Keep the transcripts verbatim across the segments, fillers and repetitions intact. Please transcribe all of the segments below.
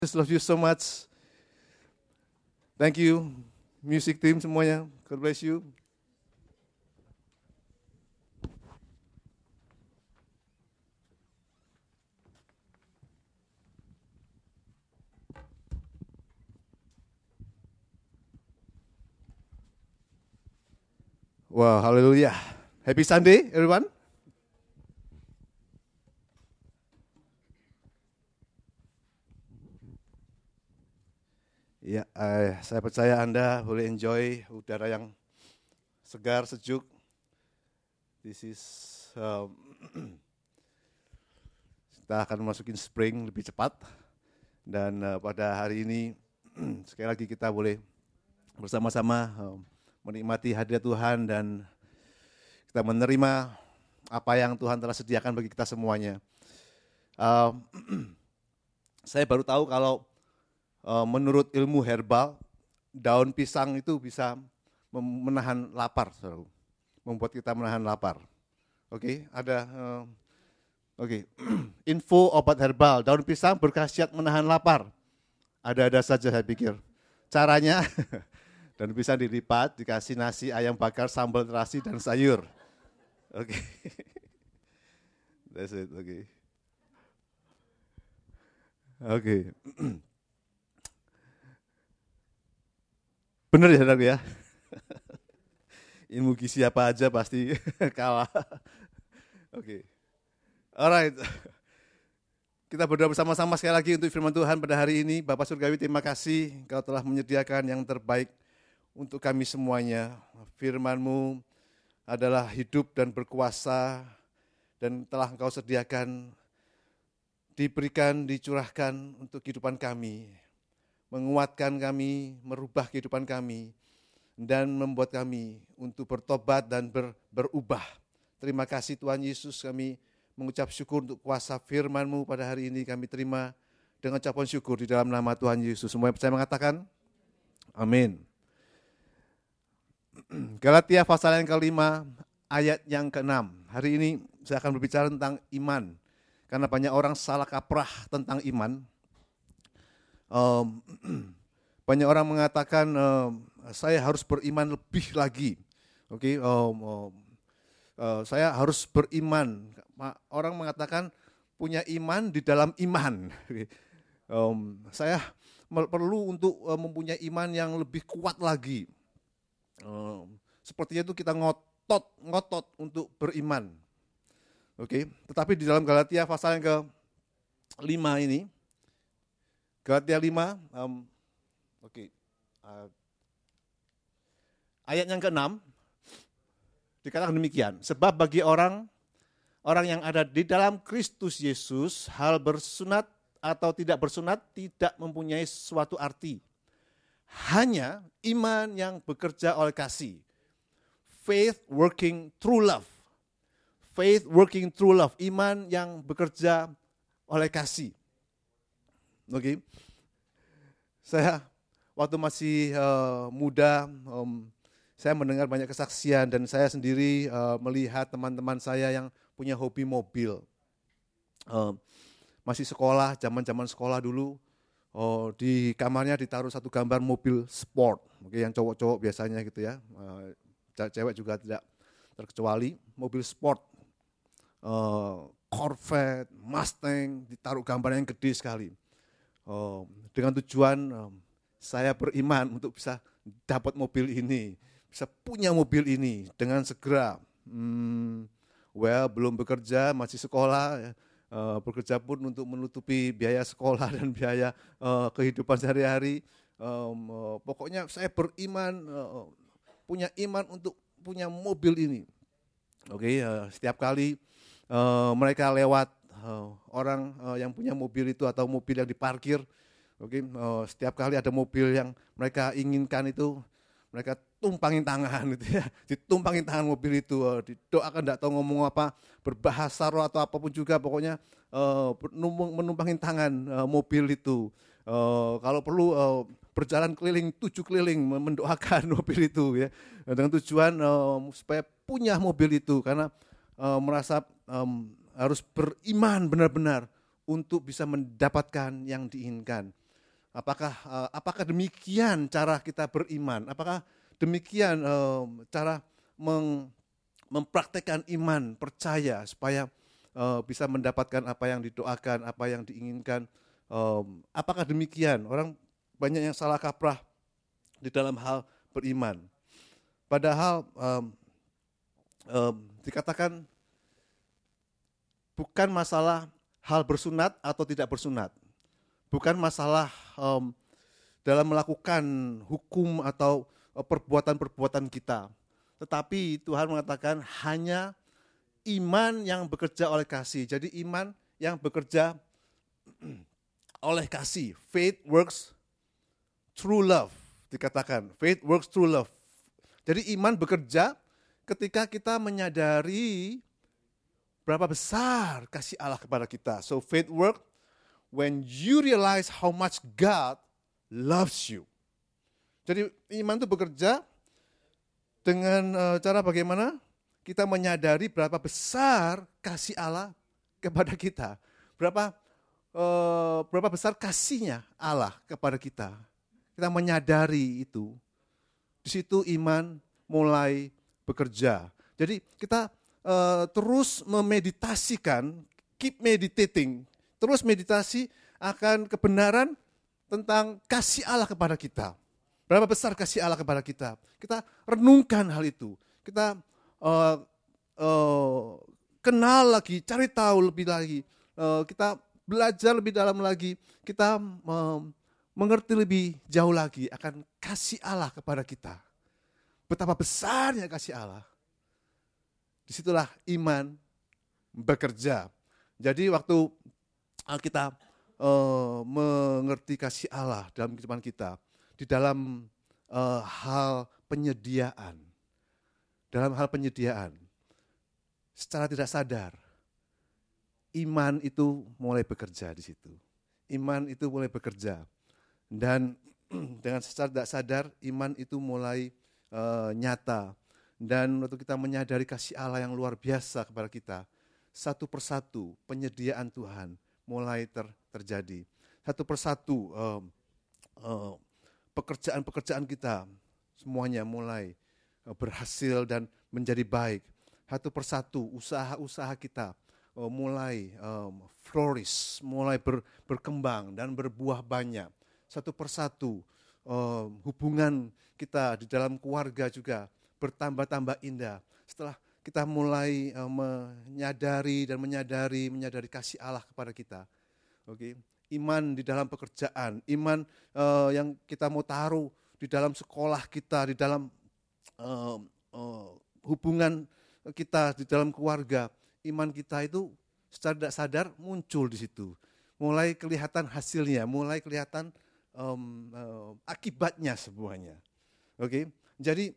Just love you so much. Thank you, music team semuanya. God bless you. Wow, hallelujah. Happy Sunday, everyone. Ya, eh, saya percaya Anda boleh enjoy udara yang segar, sejuk. This is, um, kita akan masukin spring lebih cepat. Dan uh, pada hari ini, sekali lagi kita boleh bersama-sama um, menikmati hadirat Tuhan dan kita menerima apa yang Tuhan telah sediakan bagi kita semuanya. Uh, saya baru tahu kalau uh, menurut ilmu herbal, daun pisang itu bisa menahan lapar, saudara. Membuat kita menahan lapar. Oke, okay, ada uh, oke. Okay. Info obat herbal, daun pisang berkhasiat menahan lapar. Ada-ada saja saya pikir. Caranya, daun pisang dilipat, dikasih nasi ayam bakar, sambal terasi dan sayur. Oke. Okay. That's it, oke. Okay. Oke. Okay. Benar ya, saudara ya? Ilmu gizi apa aja pasti kalah. Oke. Okay. Alright. Kita berdoa bersama-sama sekali lagi untuk firman Tuhan pada hari ini. Bapak Surgawi, terima kasih Kau telah menyediakan yang terbaik untuk kami semuanya. Firman-Mu adalah hidup dan berkuasa dan telah Engkau sediakan, diberikan, dicurahkan untuk kehidupan kami. Menguatkan kami, merubah kehidupan kami, dan membuat kami untuk bertobat dan ber, berubah. Terima kasih Tuhan Yesus, kami mengucap syukur untuk kuasa firman-Mu pada hari ini. Kami terima dengan ucapan syukur di dalam nama Tuhan Yesus. Semua yang percaya mengatakan, amin. Galatia pasal yang kelima, ayat yang keenam. Hari ini saya akan berbicara tentang iman. Karena banyak orang salah kaprah tentang iman. Um, banyak orang mengatakan um, saya harus beriman lebih lagi. Oke, okay, um, um, uh, saya harus beriman. Orang mengatakan punya iman di dalam iman. um, saya perlu untuk uh, mempunyai iman yang lebih kuat lagi. Um, sepertinya itu kita ngotot, ngotot untuk beriman. Oke, okay, tetapi di dalam Galatia pasal yang ke lima ini, Galatia lima, um, oke, okay, uh, ayat yang keenam dikatakan demikian. Sebab bagi orang orang yang ada di dalam Kristus Yesus, hal bersunat atau tidak bersunat tidak mempunyai suatu arti. Hanya iman yang bekerja oleh kasih. Faith working through love. Faith working through love. Iman yang bekerja oleh kasih. Oke, okay. Saya waktu masih uh, muda, um, saya mendengar banyak kesaksian dan saya sendiri uh, melihat teman-teman saya yang punya hobi mobil. Uh, masih sekolah, zaman-zaman sekolah dulu, uh, di kamarnya ditaruh satu gambar mobil sport, oke, okay, yang cowok-cowok biasanya gitu ya, uh, cewek juga tidak terkecuali, mobil sport, uh, Corvette, Mustang, ditaruh gambar yang gede sekali. Oh, dengan tujuan um, saya beriman untuk bisa dapat mobil ini, bisa punya mobil ini dengan segera. Hmm, well, belum bekerja, masih sekolah, uh, bekerja pun untuk menutupi biaya sekolah dan biaya uh, kehidupan sehari-hari. Um, uh, pokoknya saya beriman, uh, punya iman untuk punya mobil ini. Oke, okay, uh, setiap kali uh, mereka lewat, Uh, orang uh, yang punya mobil itu atau mobil yang diparkir, oke, okay, uh, setiap kali ada mobil yang mereka inginkan itu, mereka tumpangin tangan gitu ya, ditumpangin tangan mobil itu, uh, didoakan, tidak tahu ngomong apa, berbahasa roh atau apapun juga, pokoknya uh, menumpangin tangan uh, mobil itu. Uh, kalau perlu uh, berjalan keliling, tujuh keliling mendoakan mobil itu ya, dengan tujuan uh, supaya punya mobil itu karena uh, merasa um, harus beriman benar-benar untuk bisa mendapatkan yang diinginkan. Apakah uh, apakah demikian cara kita beriman? Apakah demikian uh, cara meng, mempraktekkan iman, percaya supaya uh, bisa mendapatkan apa yang didoakan, apa yang diinginkan? Um, apakah demikian? Orang banyak yang salah kaprah di dalam hal beriman. Padahal um, um, dikatakan bukan masalah hal bersunat atau tidak bersunat. Bukan masalah um, dalam melakukan hukum atau uh, perbuatan-perbuatan kita. Tetapi Tuhan mengatakan hanya iman yang bekerja oleh kasih. Jadi iman yang bekerja oleh kasih. Faith works through love. Dikatakan, faith works through love. Jadi iman bekerja ketika kita menyadari berapa besar kasih Allah kepada kita. So faith work when you realize how much God loves you. Jadi iman itu bekerja dengan uh, cara bagaimana kita menyadari berapa besar kasih Allah kepada kita. Berapa uh, berapa besar kasihnya Allah kepada kita. Kita menyadari itu. Di situ iman mulai bekerja. Jadi kita uh, terus memeditasikan, keep meditating, terus meditasi akan kebenaran tentang kasih Allah kepada kita. Berapa besar kasih Allah kepada kita. Kita renungkan hal itu. Kita uh, uh, kenal lagi, cari tahu lebih lagi. Uh, kita belajar lebih dalam lagi. Kita uh, mengerti lebih jauh lagi akan kasih Allah kepada kita. Betapa besarnya kasih Allah. Disitulah iman bekerja. Jadi waktu kita uh, mengerti kasih Allah dalam kehidupan kita, di dalam uh, hal penyediaan, dalam hal penyediaan, secara tidak sadar, iman itu mulai bekerja di situ. Iman itu mulai bekerja. Dan dengan secara tidak sadar, iman itu mulai uh, nyata. Dan waktu kita menyadari kasih Allah yang luar biasa kepada kita, satu persatu penyediaan Tuhan mulai ter, terjadi. Satu persatu uh, uh, pekerjaan-pekerjaan kita semuanya mulai uh, berhasil dan menjadi baik. Satu persatu usaha-usaha kita uh, mulai um, flourish, mulai ber, berkembang dan berbuah banyak. Satu persatu uh, hubungan kita di dalam keluarga juga bertambah-tambah indah. Setelah kita mulai uh, menyadari dan menyadari, menyadari kasih Allah kepada kita. Oke, okay. Iman di dalam pekerjaan, iman uh, yang kita mau taruh di dalam sekolah kita, di dalam uh, uh, hubungan kita, di dalam keluarga. Iman kita itu secara tidak sadar muncul di situ. Mulai kelihatan hasilnya, mulai kelihatan Um, uh, akibatnya semuanya. Oke, okay? Jadi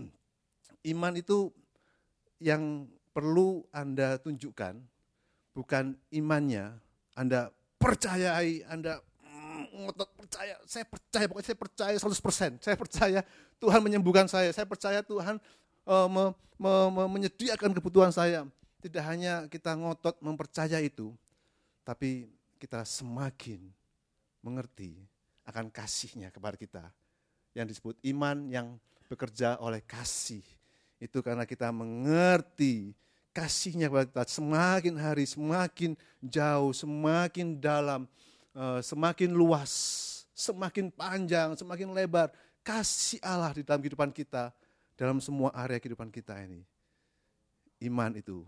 iman itu yang perlu Anda tunjukkan, bukan imannya. Anda percayai, Anda ngotot mm, percaya, saya percaya, pokoknya saya percaya seratus persen, saya percaya Tuhan menyembuhkan saya, saya percaya Tuhan uh, me, me, me, menyediakan kebutuhan saya. Tidak hanya kita ngotot mempercaya itu, tapi kita semakin mengerti akan kasihnya kepada kita. Yang disebut iman yang bekerja oleh kasih. Itu karena kita mengerti kasihnya kepada kita. Semakin hari, semakin jauh, semakin dalam, semakin luas, semakin panjang, semakin lebar. Kasih Allah di dalam kehidupan kita, dalam semua area kehidupan kita ini. Iman itu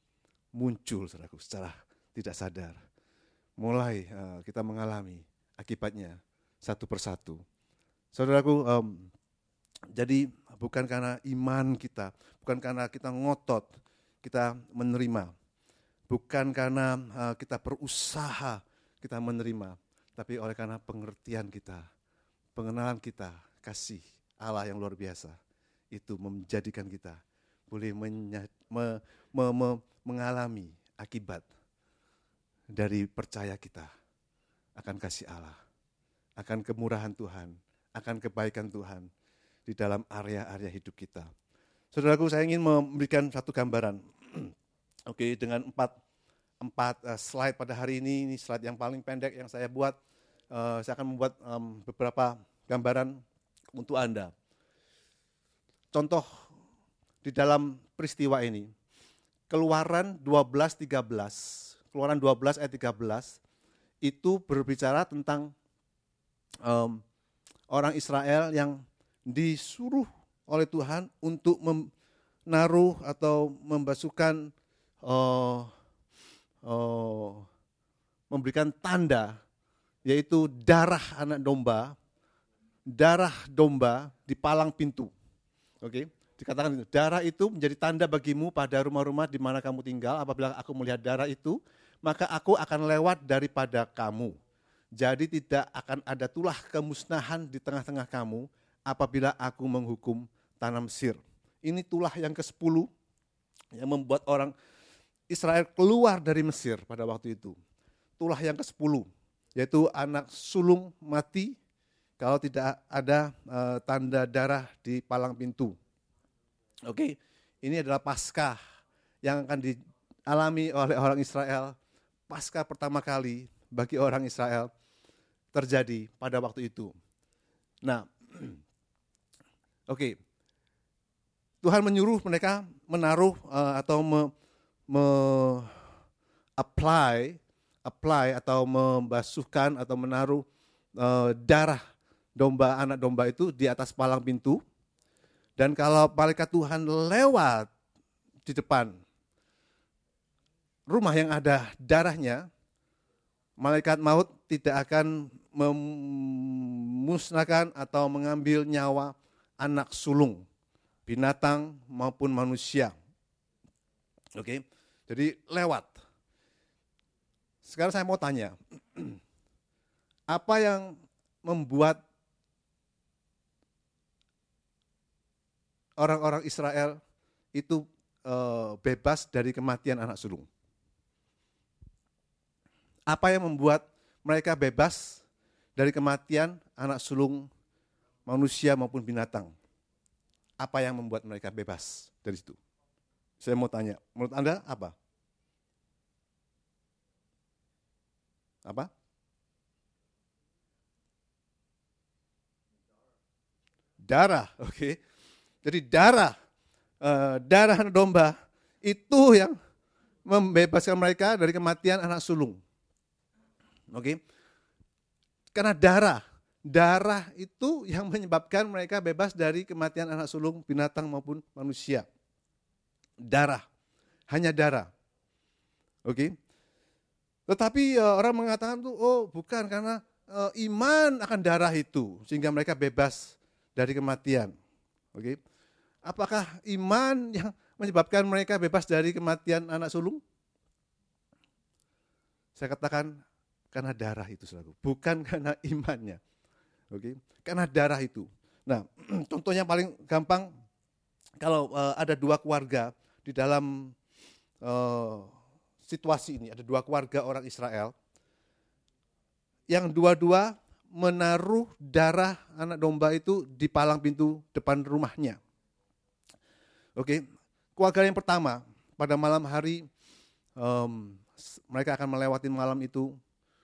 muncul saudaraku, secara tidak sadar. Mulai kita mengalami akibatnya. Satu persatu. Saudaraku, um, jadi bukan karena iman kita, bukan karena kita ngotot, kita menerima. Bukan karena uh, kita berusaha, kita menerima. Tapi oleh karena pengertian kita, pengenalan kita, kasih Allah yang luar biasa. Itu menjadikan kita boleh menya, me, me, me, mengalami akibat dari percaya kita akan kasih Allah. Akan kemurahan Tuhan, akan kebaikan Tuhan di dalam area-area hidup kita. Saudaraku, saya ingin memberikan satu gambaran. Oke, dengan empat, empat uh, slide pada hari ini, ini slide yang paling pendek yang saya buat. uh, saya akan membuat um, beberapa gambaran untuk Anda. Contoh di dalam peristiwa ini, Keluaran dua belas tiga belas, Keluaran dua belas ayat tiga belas, itu berbicara tentang um, orang Israel yang disuruh oleh Tuhan untuk menaruh atau membasuhkan, uh, uh, memberikan tanda, yaitu darah anak domba, darah domba di palang pintu. Oke, dikatakan itu, darah itu menjadi tanda bagimu pada rumah-rumah di mana kamu tinggal. Apabila aku melihat darah itu, maka aku akan lewat daripada kamu. Jadi tidak akan ada tulah kemusnahan di tengah-tengah kamu apabila aku menghukum tanah Mesir. Ini tulah yang kesepuluh yang membuat orang Israel keluar dari Mesir pada waktu itu. Tulah yang kesepuluh, yaitu anak sulung mati kalau tidak ada uh, tanda darah di palang pintu. Oke, ini adalah Paskah yang akan dialami oleh orang Israel. Paskah pertama kali bagi orang Israel terjadi pada waktu itu. Nah, oke, Tuhan menyuruh mereka menaruh uh, atau me, me apply, apply atau membasuhkan atau menaruh uh, darah domba, anak domba itu di atas palang pintu. Dan kalau malaikat Tuhan lewat di depan rumah yang ada darahnya, malaikat maut tidak akan memusnahkan atau mengambil nyawa anak sulung, binatang maupun manusia. Oke, jadi lewat. Sekarang saya mau tanya, apa yang membuat orang-orang Israel itu uh, bebas dari kematian anak sulung? Apa yang membuat mereka bebas dari kematian anak sulung manusia maupun binatang? Apa yang membuat mereka bebas dari situ? Saya mau tanya, menurut Anda apa? Apa? Darah, oke. Okay. Jadi darah, uh, darah anak domba itu yang membebaskan mereka dari kematian anak sulung. Oke. Okay. Karena darah, darah itu yang menyebabkan mereka bebas dari kematian anak sulung binatang maupun manusia. Darah, hanya darah. Oke. Okay. Tetapi uh, orang mengatakan tuh, oh bukan, karena uh, iman akan darah itu sehingga mereka bebas dari kematian. Oke. Okay. Apakah iman yang menyebabkan mereka bebas dari kematian anak sulung? Saya katakan karena darah itu, saudara, bukan karena imannya. Oke, okay? Karena darah itu. Nah, contohnya paling gampang, kalau uh, ada dua keluarga di dalam uh, situasi ini, ada dua keluarga orang Israel, yang dua-dua menaruh darah anak domba itu di palang pintu depan rumahnya. Oke, okay? Keluarga yang pertama, pada malam hari um, mereka akan melewati malam itu,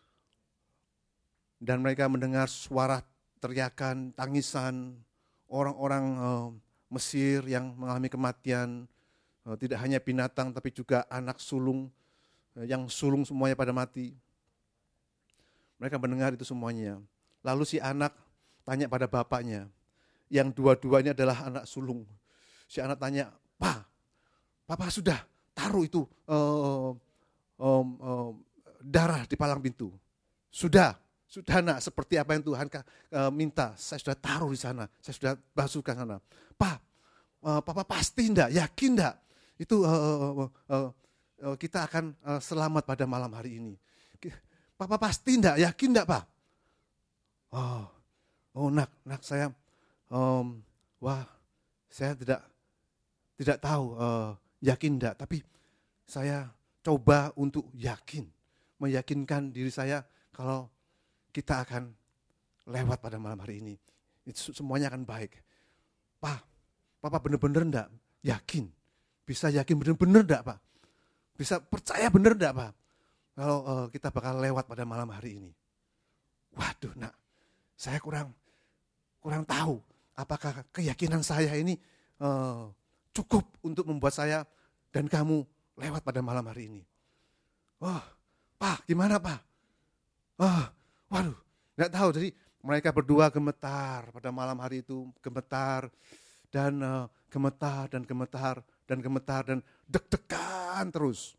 dan mereka mendengar suara teriakan, tangisan orang-orang uh, Mesir yang mengalami kematian, uh, tidak hanya binatang tapi juga anak sulung, uh, yang sulung semuanya pada mati. Mereka mendengar itu semuanya. Lalu si anak tanya pada bapaknya, yang dua-duanya adalah anak sulung. Si anak tanya, "Pa, Papa sudah taruh itu uh, um, um, darah di palang pintu." Sudah. Sudah nak, seperti apa yang Tuhan uh, minta, saya sudah taruh di sana, saya sudah basuhkan sana. Pak, uh, Papa pasti enggak, yakin enggak, itu uh, uh, uh, uh, kita akan uh, selamat pada malam hari ini. Papa pasti enggak, yakin enggak Pak? Oh, oh nak, nak saya, um, wah, saya tidak tidak tahu, uh, yakin enggak, tapi saya coba untuk yakin, meyakinkan diri saya kalau kita akan lewat pada malam hari ini. Itu semuanya akan baik. Pak, Papa benar-benar enggak yakin? Bisa yakin benar-benar enggak Pak? Bisa percaya benar enggak Pak? Kalau uh, kita bakal lewat pada malam hari ini. waduh nak, saya kurang kurang tahu apakah keyakinan saya ini uh, cukup untuk membuat saya dan kamu lewat pada malam hari ini. Wah, Pak, gimana Pak? Wah, waduh, nggak tahu. Jadi mereka berdua gemetar pada malam hari itu, gemetar dan uh, gemetar dan gemetar dan gemetar dan deg-degan terus.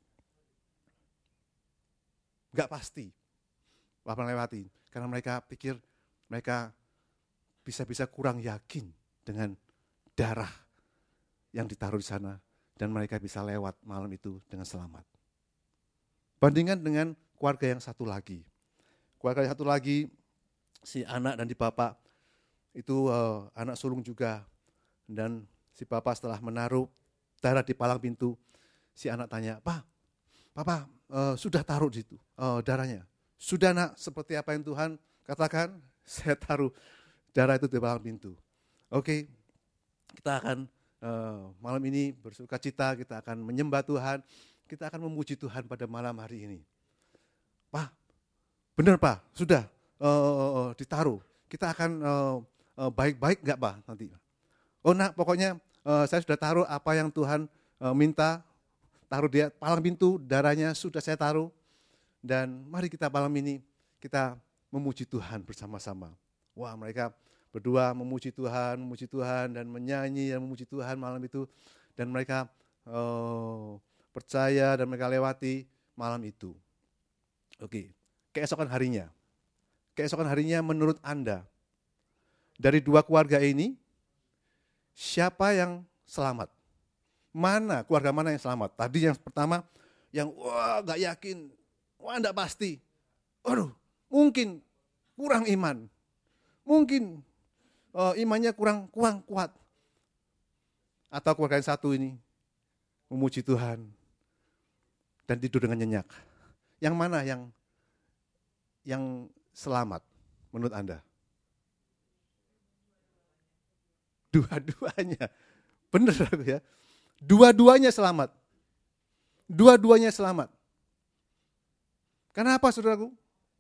Nggak pasti apa melewati, karena mereka pikir mereka bisa-bisa kurang yakin dengan darah yang ditaruh di sana dan mereka bisa lewat malam itu dengan selamat. Bandingkan dengan keluarga yang satu lagi. Keluarga yang satu lagi, si anak dan di bapak itu uh, anak sulung juga, dan si bapak setelah menaruh darah di palang pintu, si anak tanya, Pak, Papa uh, sudah taruh di situ uh, darahnya. Sudah nak, seperti apa yang Tuhan katakan, saya taruh darah itu di palang pintu. Oke, kita akan uh, malam ini bersuka cita, kita akan menyembah Tuhan, kita akan memuji Tuhan pada malam hari ini. Pak, benar Pak, sudah uh, ditaruh. Kita akan uh, uh, baik-baik enggak Pak nanti? Oh nak, pokoknya uh, saya sudah taruh apa yang Tuhan uh, minta, taruh dia palang pintu, darahnya sudah saya taruh. Dan mari kita malam ini, kita memuji Tuhan bersama-sama. Wah, mereka berdua memuji Tuhan, memuji Tuhan, dan menyanyi dan memuji Tuhan malam itu. Dan mereka oh, percaya dan mereka lewati malam itu. Oke, keesokan harinya. Keesokan harinya menurut Anda, dari dua keluarga ini, siapa yang selamat? Mana, keluarga mana yang selamat? Tadi yang pertama, yang wah gak yakin, wah enggak pasti. Aduh, mungkin kurang iman. Mungkin uh, imannya kurang, kurang kuat. Atau keluarga yang satu ini, memuji Tuhan dan tidur dengan nyenyak. Yang mana yang yang selamat menurut Anda? Dua-duanya. Benar aku ya. Dua-duanya selamat. Dua-duanya selamat. Kenapa saudaraku?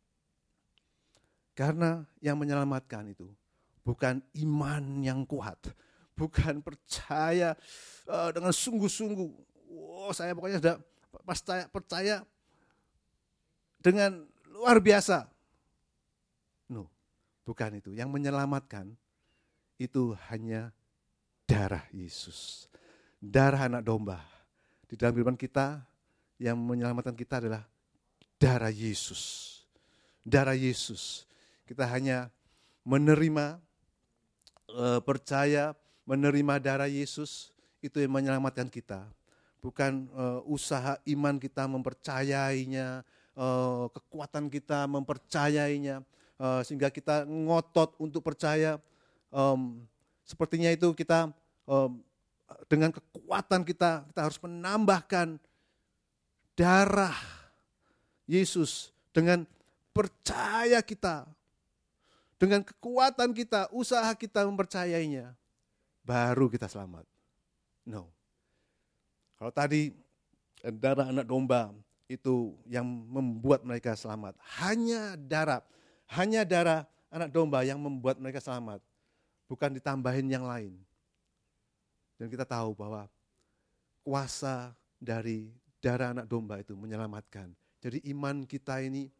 Karena yang menyelamatkan itu bukan iman yang kuat, bukan percaya uh, dengan sungguh-sungguh. Oh, saya pokoknya sudah percaya, percaya dengan luar biasa. No, bukan itu. Yang menyelamatkan itu hanya darah Yesus. Darah anak domba. Di dalam kehidupan kita, yang menyelamatkan kita adalah darah Yesus. Darah Yesus. Kita hanya menerima, e, percaya, menerima darah Yesus, itu yang menyelamatkan kita. Bukan e, usaha iman kita mempercayainya, e, kekuatan kita mempercayainya, e, sehingga kita ngotot untuk percaya. E, sepertinya itu kita, e, dengan kekuatan kita, kita harus menambahkan darah Yesus dengan percaya kita. Dengan kekuatan kita, usaha kita mempercayainya, baru kita selamat. No. Kalau tadi darah anak domba itu yang membuat mereka selamat. Hanya darah, hanya darah anak domba yang membuat mereka selamat. Bukan ditambahin yang lain. Dan kita tahu bahwa kuasa dari darah anak domba itu menyelamatkan. Jadi iman kita ini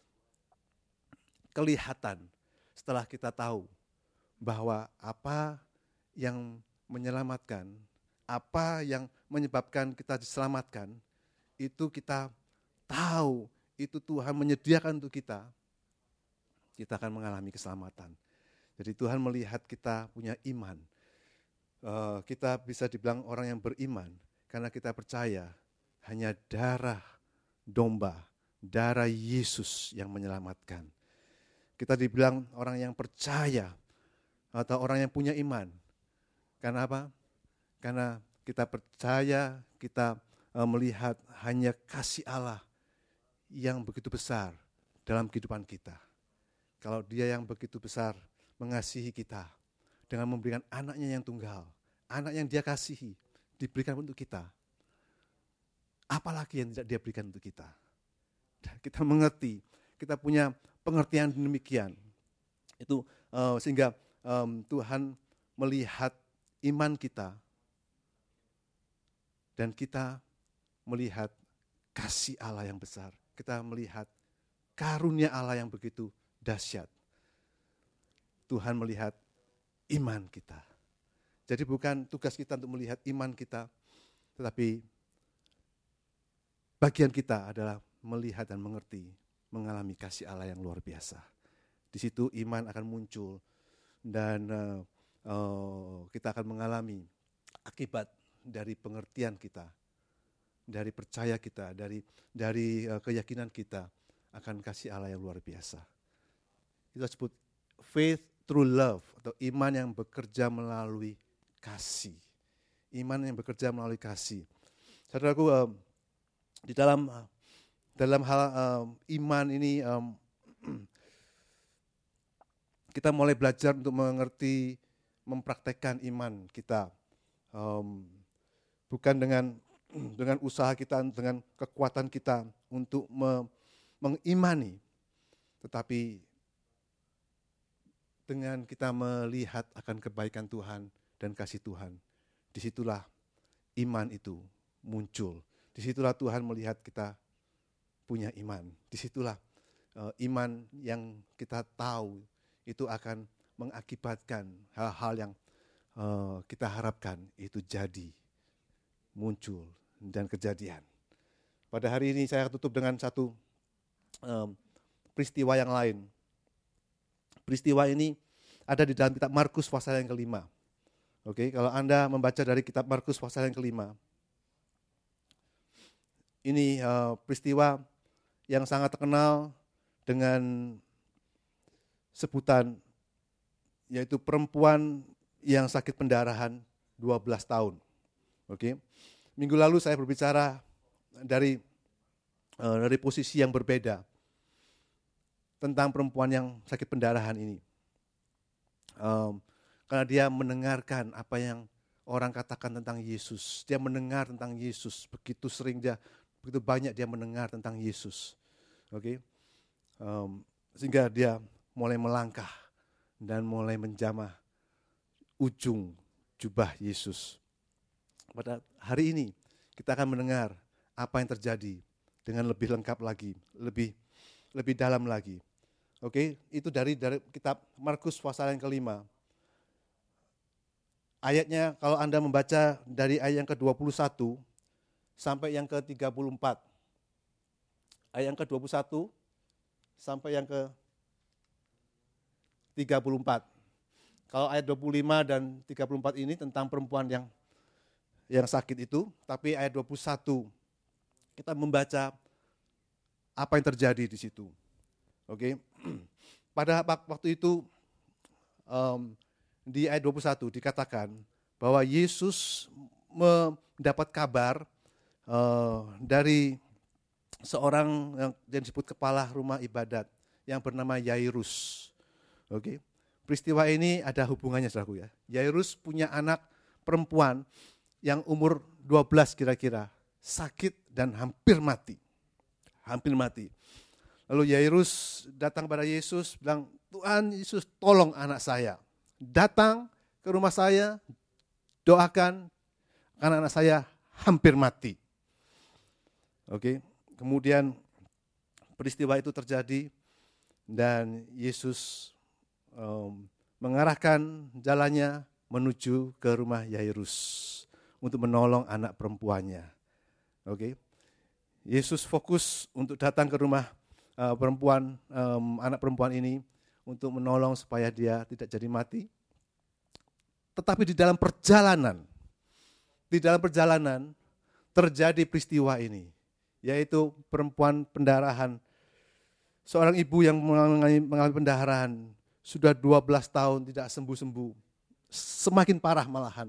kelihatan setelah kita tahu bahwa apa yang menyelamatkan, apa yang menyebabkan kita diselamatkan, itu kita tahu, itu Tuhan menyediakan untuk kita, kita akan mengalami keselamatan. Jadi Tuhan melihat kita punya iman. Uh, kita bisa dibilang orang yang beriman, karena kita percaya hanya darah domba, darah Yesus yang menyelamatkan. Kita dibilang orang yang percaya atau orang yang punya iman. Karena apa? Karena kita percaya, kita melihat hanya kasih Allah yang begitu besar dalam kehidupan kita. Kalau Dia yang begitu besar mengasihi kita dengan memberikan anaknya yang tunggal, anak yang Dia kasihi, diberikan untuk kita. Apalagi yang tidak Dia berikan untuk kita. Kita mengerti, kita punya pengertian demikian. Itu uh, sehingga um, Tuhan melihat iman kita dan kita melihat kasih Allah yang besar. Kita melihat karunia Allah yang begitu dahsyat. Tuhan melihat iman kita. Jadi bukan tugas kita untuk melihat iman kita, tetapi bagian kita adalah melihat dan mengerti, mengalami kasih Allah yang luar biasa. Di situ iman akan muncul dan uh, uh, kita akan mengalami akibat dari pengertian kita, dari percaya kita, dari dari uh, keyakinan kita akan kasih Allah yang luar biasa. Itu disebut faith through love atau iman yang bekerja melalui kasih. Iman yang bekerja melalui kasih. Saudaraku, uh, di dalam uh, dalam hal uh, iman ini um, kita mulai belajar untuk mengerti, mempraktekkan iman kita. Um, bukan dengan dengan usaha kita, dengan kekuatan kita untuk me, mengimani, tetapi dengan kita melihat akan kebaikan Tuhan dan kasih Tuhan. Disitulah iman itu muncul. Disitulah Tuhan melihat kita punya iman. Disitulah uh, iman yang kita tahu itu akan mengakibatkan hal-hal yang uh, kita harapkan itu jadi, muncul, dan kejadian. Pada hari ini saya tutup dengan satu um, peristiwa yang lain. Peristiwa ini ada di dalam kitab Markus pasal yang kelima. Oke, kalau Anda membaca dari kitab Markus pasal yang kelima, ini uh, peristiwa yang sangat terkenal dengan sebutan, yaitu perempuan yang sakit pendarahan dua belas tahun. Oke. Minggu lalu saya berbicara dari uh, dari posisi yang berbeda tentang perempuan yang sakit pendarahan ini. Um, karena dia mendengarkan apa yang orang katakan tentang Yesus. Dia mendengar tentang Yesus, begitu sering dia, begitu banyak dia mendengar tentang Yesus. Oke. Um, sehingga dia mulai melangkah dan mulai menjamah ujung jubah Yesus. Pada hari ini kita akan mendengar apa yang terjadi dengan lebih lengkap lagi, lebih lebih dalam lagi. Oke, itu dari dari kitab Markus pasal yang kelima. Ayatnya kalau Anda membaca dari ayat yang ke dua puluh satu sampai yang ke tiga puluh empat. Ayat yang ke dua puluh satu sampai yang ke tiga puluh empat. Kalau ayat dua puluh lima dan tiga puluh empat ini tentang perempuan yang yang sakit itu, tapi ayat dua puluh satu kita membaca apa yang terjadi di situ. Oke. Pada waktu itu um, di ayat dua puluh satu dikatakan bahwa Yesus mendapat kabar uh, dari seorang yang, yang disebut kepala rumah ibadat yang bernama Yairus. Oke. Peristiwa ini ada hubungannya, saudaraku ya. Yairus punya anak perempuan yang umur dua belas kira-kira, sakit dan hampir mati. Hampir mati. Lalu Yairus datang pada Yesus, bilang, Tuhan Yesus tolong anak saya. Datang ke rumah saya, doakan, karena anak saya hampir mati. Oke, kemudian peristiwa itu terjadi dan Yesus um, mengarahkan jalannya menuju ke rumah Yairus untuk menolong anak perempuannya. Oke, Yesus fokus untuk datang ke rumah uh, perempuan, um, anak perempuan ini untuk menolong supaya dia tidak jadi mati. Tetapi di dalam perjalanan, di dalam perjalanan terjadi peristiwa ini, yaitu perempuan pendarahan, seorang ibu yang mengalami, mengalami pendarahan sudah dua belas tahun tidak sembuh-sembuh, semakin parah malahan.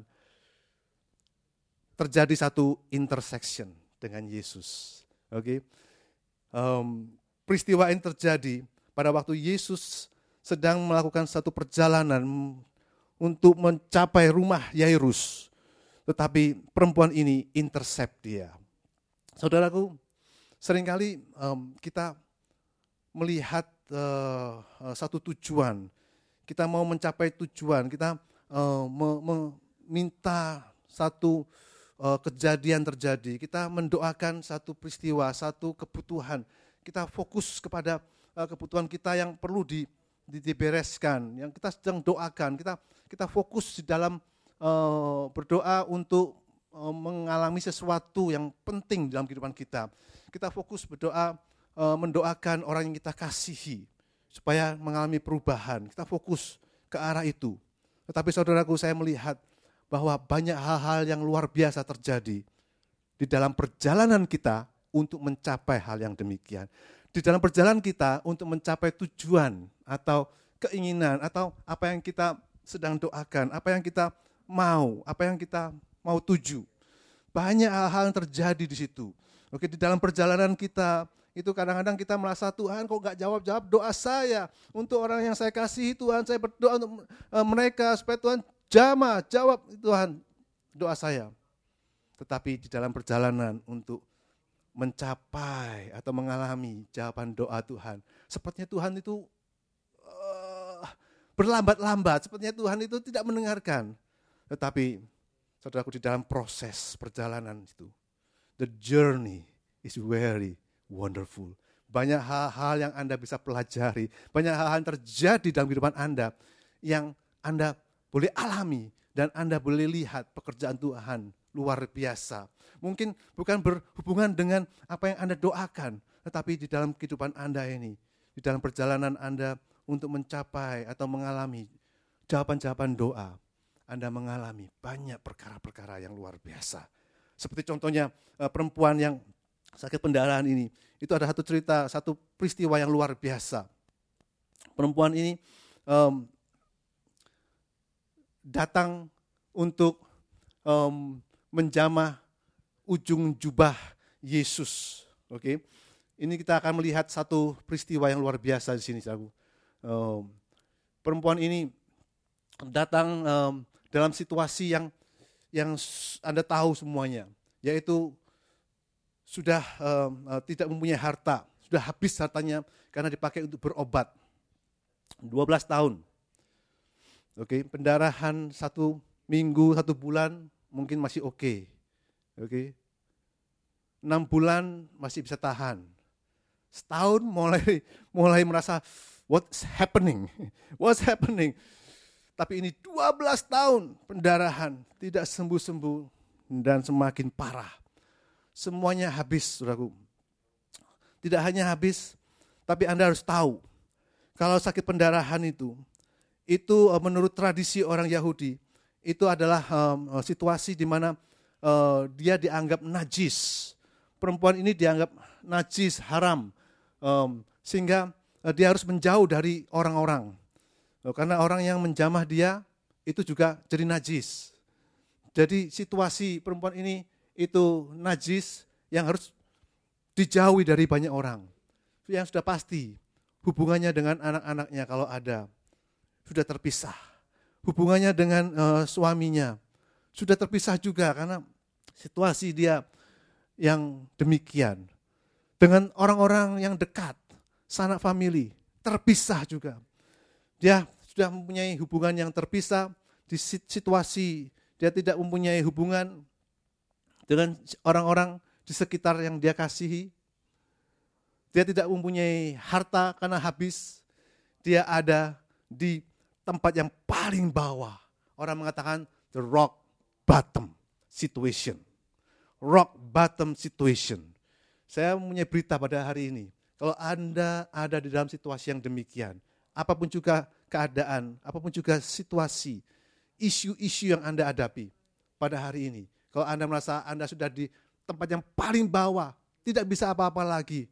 Terjadi satu intersection dengan Yesus. Oke, okay? um, peristiwa ini terjadi pada waktu Yesus sedang melakukan satu perjalanan untuk mencapai rumah Yairus, tetapi perempuan ini intercept dia. Saudaraku, seringkali um, kita melihat uh, uh, satu tujuan, kita mau mencapai tujuan, kita uh, meminta satu uh, kejadian terjadi, kita mendoakan satu peristiwa, satu kebutuhan, kita fokus kepada uh, kebutuhan kita yang perlu di, di, dibereskan, yang kita sedang doakan, kita kita fokus di dalam uh, berdoa untuk uh, mengalami sesuatu yang penting dalam kehidupan kita. Kita fokus berdoa, uh, mendoakan orang yang kita kasihi, supaya mengalami perubahan, kita fokus ke arah itu. Tetapi saudaraku, saya melihat bahwa banyak hal-hal yang luar biasa terjadi di dalam perjalanan kita untuk mencapai hal yang demikian. Di dalam perjalanan kita untuk mencapai tujuan atau keinginan atau apa yang kita sedang doakan, apa yang kita mau, apa yang kita mau tuju. Banyak hal-hal yang terjadi di situ. Oke, di dalam perjalanan kita, itu kadang-kadang kita merasa, Tuhan kok gak jawab-jawab doa saya. Untuk orang yang saya kasih, Tuhan saya berdoa untuk mereka, supaya Tuhan jamah, jawab Tuhan doa saya. Tetapi di dalam perjalanan untuk mencapai atau mengalami jawaban doa Tuhan, sepertinya Tuhan itu uh, berlambat-lambat, sepertinya Tuhan itu tidak mendengarkan. Tetapi saudaraku, di dalam proses perjalanan itu, the journey is very wonderful. Banyak hal-hal yang Anda bisa pelajari, banyak hal-hal yang terjadi dalam kehidupan Anda yang Anda boleh alami dan Anda boleh lihat pekerjaan Tuhan luar biasa. Mungkin bukan berhubungan dengan apa yang Anda doakan, tetapi di dalam kehidupan Anda ini, di dalam perjalanan Anda untuk mencapai atau mengalami jawaban-jawaban doa, Anda mengalami banyak perkara-perkara yang luar biasa. Seperti contohnya perempuan yang sakit pendarahan ini, itu ada satu cerita, satu peristiwa yang luar biasa. Perempuan ini um, datang untuk um, menjamah ujung jubah Yesus. Oke, ini kita akan melihat satu peristiwa yang luar biasa di sini. Um, perempuan ini datang um, dalam situasi yang yang Anda tahu semuanya, yaitu sudah um, uh, tidak mempunyai harta, sudah habis hartanya karena dipakai untuk berobat. dua belas tahun. Oke, pendarahan satu minggu, satu bulan mungkin masih oke. Oke. enam bulan masih bisa tahan. Setahun mulai mulai merasa what's happening? What's happening? Tapi ini dua belas tahun pendarahan, tidak sembuh-sembuh dan semakin parah. Semuanya habis, saudaraku. Tidak hanya habis, tapi Anda harus tahu, kalau sakit pendarahan itu, itu menurut tradisi orang Yahudi, itu adalah um, situasi di mana uh, dia dianggap najis. Perempuan ini dianggap najis, haram, um, sehingga uh, dia harus menjauh dari orang-orang. Uh, karena orang yang menjamah dia, itu juga jadi najis. Jadi situasi perempuan ini, itu najis yang harus dijauhi dari banyak orang. Yang sudah pasti hubungannya dengan anak-anaknya kalau ada sudah terpisah. Hubungannya dengan uh, suaminya sudah terpisah juga karena situasi dia yang demikian. Dengan orang-orang yang dekat, sanak famili, terpisah juga. Dia sudah mempunyai hubungan yang terpisah di situasi dia tidak mempunyai hubungan dengan orang-orang di sekitar yang dia kasihi. Dia tidak mempunyai harta karena habis. Dia ada di tempat yang paling bawah. Orang mengatakan the rock bottom situation. Rock bottom situation. Saya mempunyai berita pada hari ini. Kalau Anda ada di dalam situasi yang demikian, apapun juga keadaan, apapun juga situasi, isu-isu yang Anda hadapi pada hari ini, kalau Anda merasa Anda sudah di tempat yang paling bawah, tidak bisa apa-apa lagi,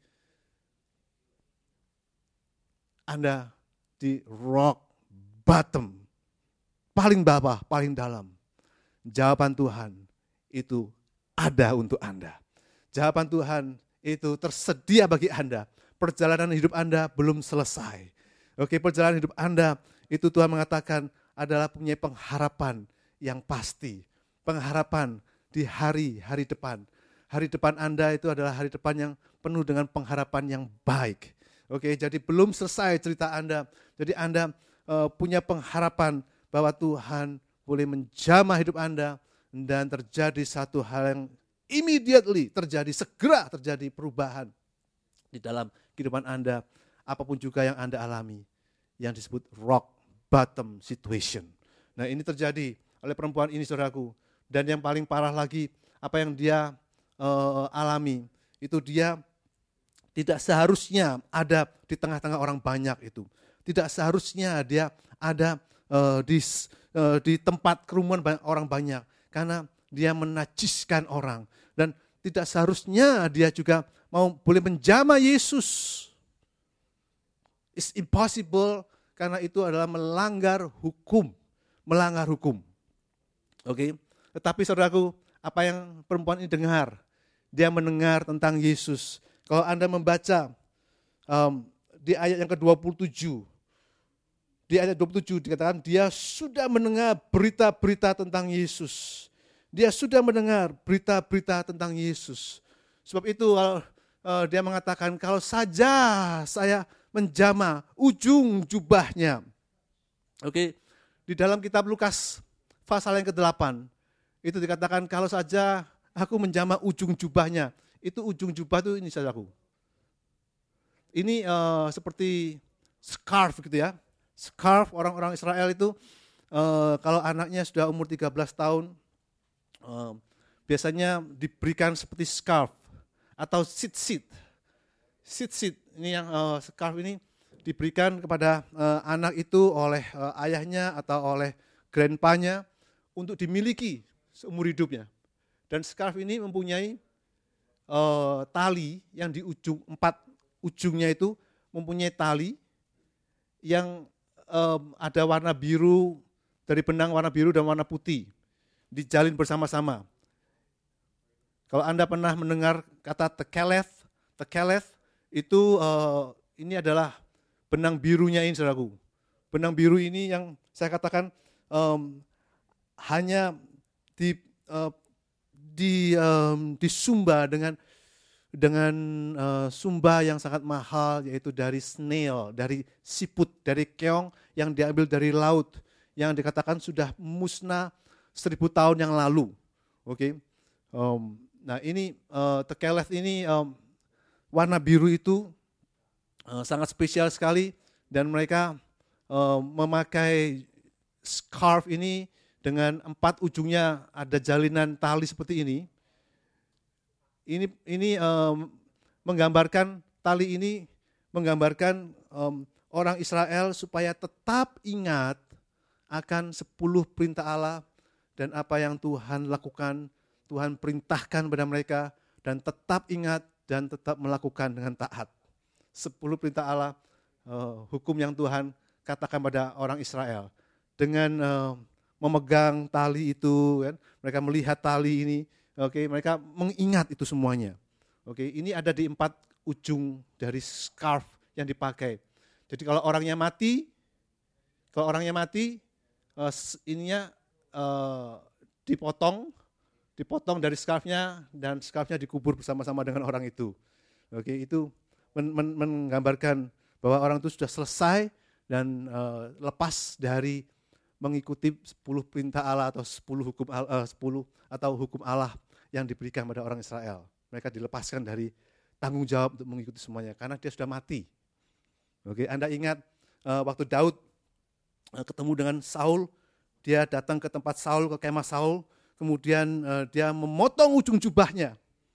Anda di rock bottom, paling bawah, paling dalam. Jawaban Tuhan itu ada untuk Anda. Jawaban Tuhan itu tersedia bagi Anda. Perjalanan hidup Anda belum selesai. Oke, perjalanan hidup Anda itu Tuhan mengatakan adalah punya pengharapan yang pasti. Pengharapan di hari-hari depan. Hari depan Anda itu adalah hari depan yang penuh dengan pengharapan yang baik. Oke, jadi belum selesai cerita Anda. Jadi Anda uh, punya pengharapan bahwa Tuhan boleh menjamah hidup Anda dan terjadi satu hal yang immediately terjadi, segera terjadi perubahan di dalam kehidupan Anda, apapun juga yang Anda alami, yang disebut rock bottom situation. Nah, ini terjadi oleh perempuan ini, saudaraku. Dan yang paling parah lagi, apa yang dia uh, alami, itu dia tidak seharusnya ada di tengah-tengah orang banyak itu. Tidak seharusnya dia ada uh, di, uh, di tempat kerumunan orang banyak. Karena dia menajiskan orang. Dan tidak seharusnya dia juga mau boleh menjamah Yesus. It's impossible karena itu adalah melanggar hukum. Melanggar hukum. Oke. Okay? Tetapi saudaraku, apa yang perempuan ini dengar? Dia mendengar tentang Yesus. Kalau Anda membaca um, di ayat yang ke dua puluh tujuh, di ayat dua puluh tujuh dikatakan dia sudah mendengar berita-berita tentang Yesus. Dia sudah mendengar berita-berita tentang Yesus. Sebab itu uh, uh, dia mengatakan kalau saja saya menjamah ujung jubahnya. Oke, di dalam kitab Lukas pasal yang kedelapan itu dikatakan kalau saja aku menjamah ujung jubahnya. Itu ujung jubah itu ini saudaraku. Ini uh, seperti scarf gitu ya. Scarf orang-orang Israel itu uh, kalau anaknya sudah umur tiga belas tahun uh, biasanya diberikan seperti scarf atau sit-sit. Sit-sit ini yang uh, scarf ini diberikan kepada uh, anak itu oleh uh, ayahnya atau oleh grandpa-nya untuk dimiliki seumur hidupnya. Dan scarf ini mempunyai Uh, tali yang di ujung, empat ujungnya itu mempunyai tali yang um, ada warna biru, dari benang warna biru dan warna putih, dijalin bersama-sama. Kalau Anda pernah mendengar kata tekeleth, tekeleth itu uh, ini adalah benang birunya ini saudaraku. Benang biru ini yang saya katakan um, hanya di uh, di um, disumba dengan dengan uh, sumba yang sangat mahal, yaitu dari snail, dari siput, dari keong yang diambil dari laut, yang dikatakan sudah musnah seribu tahun yang lalu. Oke, okay? um, nah ini uh, tekeleth ini um, warna biru itu uh, sangat spesial sekali dan mereka uh, memakai scarf ini dengan empat ujungnya ada jalinan tali seperti ini. Ini ini um, menggambarkan tali ini menggambarkan um, orang Israel supaya tetap ingat akan sepuluh perintah Allah dan apa yang Tuhan lakukan, Tuhan perintahkan kepada mereka dan tetap ingat dan tetap melakukan dengan taat. Sepuluh perintah Allah, uh, hukum yang Tuhan katakan pada orang Israel. Dengan uh, memegang tali itu, kan? Mereka melihat tali ini, oke, okay? Mereka mengingat itu semuanya. Oke, okay? Ini ada di empat ujung dari scarf yang dipakai. Jadi kalau orangnya mati, kalau orangnya mati, uh, ininya uh, dipotong, dipotong dari scarfnya dan scarfnya dikubur bersama-sama dengan orang itu. Oke, okay? Itu men- men- menggambarkan bahwa orang itu sudah selesai dan uh, lepas dari mengikuti sepuluh perintah Allah atau sepuluh hukum uh, sepuluh atau hukum Allah yang diberikan pada orang Israel. Mereka dilepaskan dari tanggung jawab untuk mengikuti semuanya karena dia sudah mati. Oke, Anda ingat uh, waktu Daud uh, ketemu dengan Saul, dia datang ke tempat Saul, ke kemah Saul, kemudian uh, dia memotong ujung jubahnya.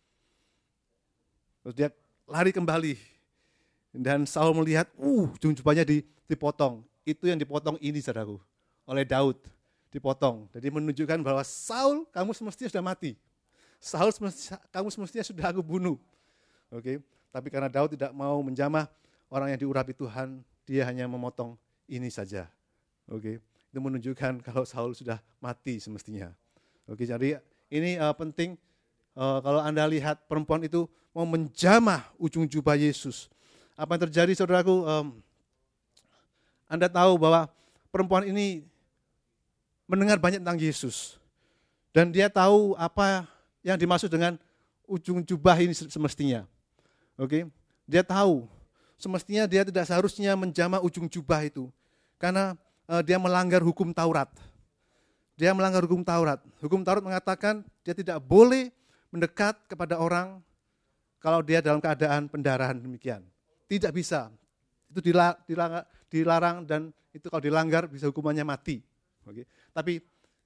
Terus dia lari kembali. Dan Saul melihat, uh, ujung jubahnya dipotong. Itu yang dipotong ini, saudaraku. Oleh Daud dipotong. Jadi menunjukkan bahwa Saul, kamu semestinya sudah mati. Saul, kamu semestinya sudah aku bunuh. Oke, tapi karena Daud tidak mau menjamah orang yang diurapi Tuhan, dia hanya memotong ini saja. Oke, itu menunjukkan kalau Saul sudah mati semestinya. Oke, jadi ini uh, penting uh, kalau Anda lihat perempuan itu mau menjamah ujung jubah Yesus. Apa yang terjadi, saudaraku? Um, Anda tahu bahwa perempuan ini mendengar banyak tentang Yesus. Dan dia tahu apa yang dimaksud dengan ujung jubah ini semestinya. Oke, dia tahu semestinya dia tidak seharusnya menjamah ujung jubah itu. Karena uh, dia melanggar hukum Taurat. Dia melanggar hukum Taurat. Hukum Taurat mengatakan dia tidak boleh mendekat kepada orang kalau dia dalam keadaan pendarahan demikian. Tidak bisa. Itu dilarang, dilarang dan itu kalau dilanggar bisa hukumannya mati. Oke. Tapi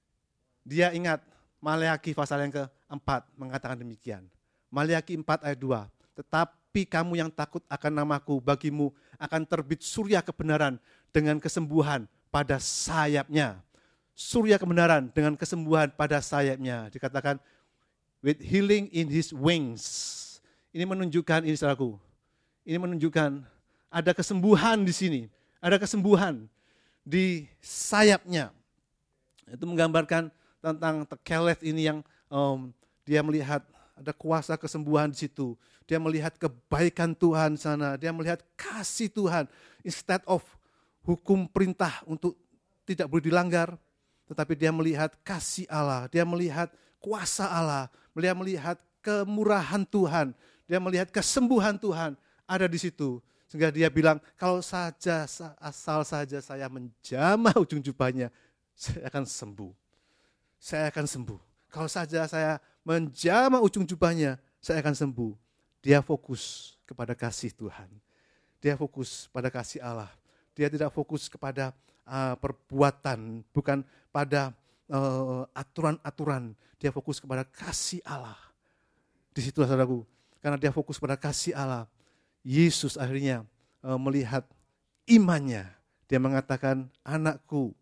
dia ingat Maleakhi pasal yang keempat mengatakan demikian. Maleakhi empat ayat dua. Tetapi kamu yang takut akan namaku, bagimu akan terbit surya kebenaran dengan kesembuhan pada sayapnya. Surya kebenaran dengan kesembuhan pada sayapnya. Dikatakan with healing in his wings. Ini menunjukkan, ini saudaraku, ini menunjukkan ada kesembuhan di sini. Ada kesembuhan di sayapnya. Itu menggambarkan tentang Tekelet ini yang um, dia melihat ada kuasa kesembuhan di situ. Dia melihat kebaikan Tuhan sana. Dia melihat kasih Tuhan. Instead of hukum perintah untuk tidak boleh dilanggar, tetapi dia melihat kasih Allah, dia melihat kuasa Allah, dia melihat kemurahan Tuhan, dia melihat kesembuhan Tuhan ada di situ. Sehingga dia bilang, kalau saja asal saja saya menjamah ujung jubahnya, saya akan sembuh. Saya akan sembuh. Kalau saja saya menjamah ujung jubahnya, saya akan sembuh. Dia fokus kepada kasih Tuhan. Dia fokus pada kasih Allah. Dia tidak fokus kepada uh, perbuatan, bukan pada uh, aturan-aturan. Dia fokus kepada kasih Allah. Di situlah saudaraku. Karena dia fokus pada kasih Allah. Yesus akhirnya uh, melihat imannya. Dia mengatakan, anakku.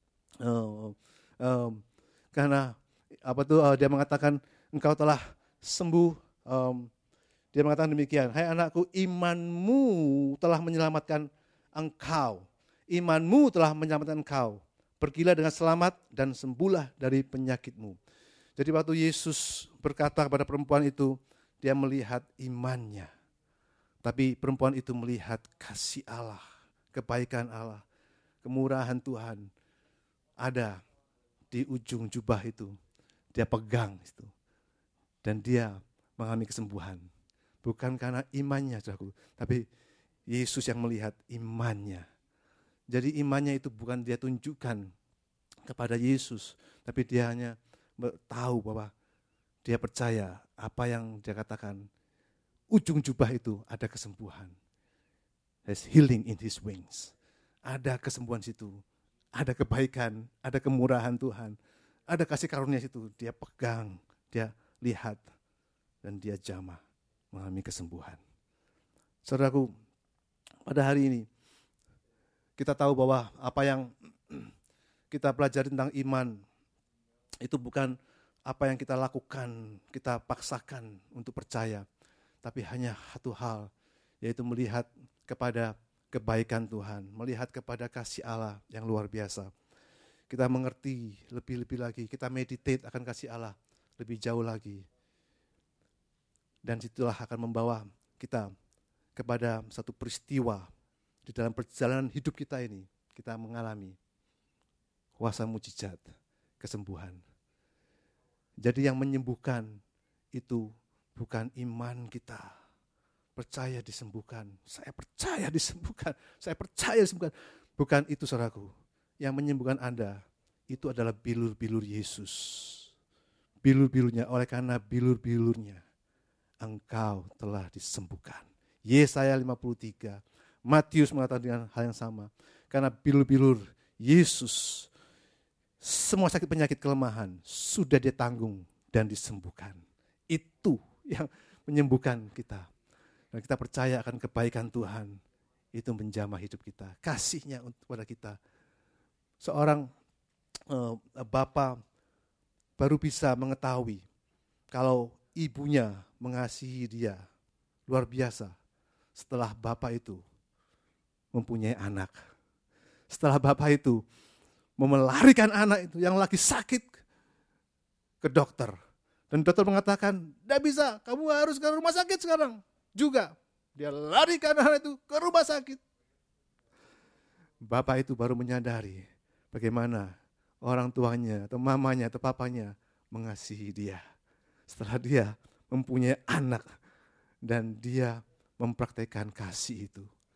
Uh, uh, karena apa tuh? Uh, dia mengatakan, engkau telah sembuh. Um, dia mengatakan demikian. Hai anakku, imanmu telah menyelamatkan engkau. Imanmu telah menyelamatkan engkau. Pergilah dengan selamat dan sembuhlah dari penyakitmu. Jadi waktu Yesus berkata kepada perempuan itu, dia melihat imannya. Tapi perempuan itu melihat kasih Allah, kebaikan Allah, kemurahan Tuhan ada di ujung jubah itu. Dia pegang itu. Dan dia mengalami kesembuhan. Bukan karena imannya, saudaraku, tapi Yesus yang melihat imannya. Jadi imannya itu bukan dia tunjukkan kepada Yesus, tapi dia hanya tahu bahwa dia percaya apa yang dia katakan. Ujung jubah itu ada kesembuhan. There's healing in his wings. Ada kesembuhan situ. Ada kebaikan, ada kemurahan Tuhan. Ada kasih karunia situ. Dia pegang, dia lihat, dan dia jamah mengalami kesembuhan. Saudaraku, pada hari ini, kita tahu bahwa apa yang kita pelajari tentang iman, itu bukan apa yang kita lakukan, kita paksakan untuk percaya. Tapi hanya satu hal, yaitu melihat kepada kebaikan Tuhan, melihat kepada kasih Allah yang luar biasa. Kita mengerti lebih-lebih lagi, kita meditate akan kasih Allah lebih jauh lagi. Dan situlah akan membawa kita kepada satu peristiwa di dalam perjalanan hidup kita ini, kita mengalami kuasa mujizat, kesembuhan. Jadi yang menyembuhkan itu bukan iman kita. Percaya disembuhkan. Saya percaya disembuhkan. Saya percaya disembuhkan. Bukan itu saudaraku. Yang menyembuhkan Anda, itu adalah bilur-bilur Yesus. Bilur-bilurnya, oleh karena bilur-bilurnya, engkau telah disembuhkan. Yesaya lima puluh tiga. Matius mengatakan dengan hal yang sama. Karena bilur-bilur Yesus, semua sakit penyakit kelemahan sudah dia tanggung dan disembuhkan. Itu yang menyembuhkan kita. Dan kita percaya akan kebaikan Tuhan. Itu menjamah hidup kita. Kasihnya kepada kita. Seorang uh, bapa baru bisa mengetahui kalau ibunya mengasihi dia. Luar biasa. Setelah bapak itu mempunyai anak. Setelah bapak itu melarikan anak itu yang lagi sakit ke dokter. Dan dokter mengatakan, tidak bisa, kamu harus ke rumah sakit sekarang. Juga, dia larikan anak itu ke rumah sakit. Bapak itu baru menyadari bagaimana orang tuanya atau mamanya atau papanya mengasihi dia. Setelah dia mempunyai anak dan dia mempraktekkan kasih itu.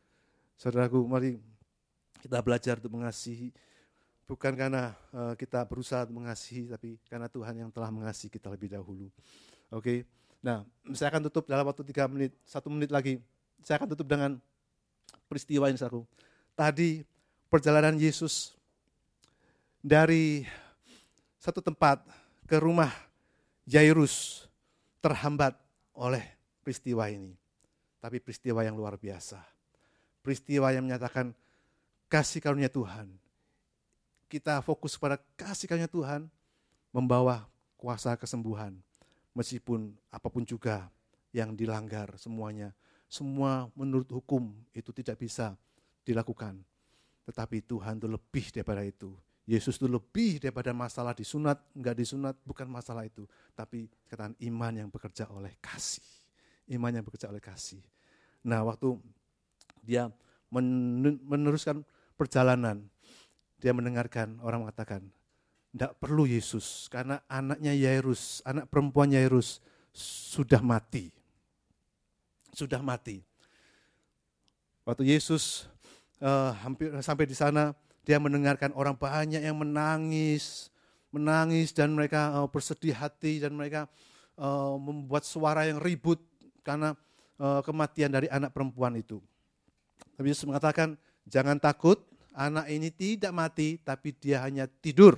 Saudaraku, mari kita belajar untuk mengasihi. Bukan karena uh, kita berusaha mengasihi, tapi karena Tuhan yang telah mengasihi kita lebih dahulu. Oke, okay? Nah, saya akan tutup dalam waktu tiga menit, satu menit lagi. Saya akan tutup dengan peristiwa ini, saudaraku. Tadi perjalanan Yesus dari satu tempat ke rumah Yairus terhambat oleh peristiwa ini. Tapi peristiwa yang luar biasa. Peristiwa yang menyatakan kasih karunia Tuhan. Kita fokus pada kasih karunia Tuhan membawa kuasa kesembuhan. Meskipun apapun juga yang dilanggar semuanya. Semua menurut hukum itu tidak bisa dilakukan. Tetapi Tuhan itu lebih daripada itu. Yesus itu lebih daripada masalah disunat, enggak disunat, bukan masalah itu. Tapi katakan iman yang bekerja oleh kasih. Iman yang bekerja oleh kasih. Nah, waktu dia meneruskan perjalanan, dia mendengarkan orang mengatakan, tidak perlu Yesus, karena anaknya Yairus, anak perempuan Yairus sudah mati. Sudah mati. Waktu Yesus uh, hampir sampai di sana, dia mendengarkan orang banyak yang menangis, menangis dan mereka uh, bersedih hati dan mereka uh, membuat suara yang ribut karena uh, kematian dari anak perempuan itu. Tapi Yesus mengatakan, jangan takut, anak ini tidak mati, tapi dia hanya tidur.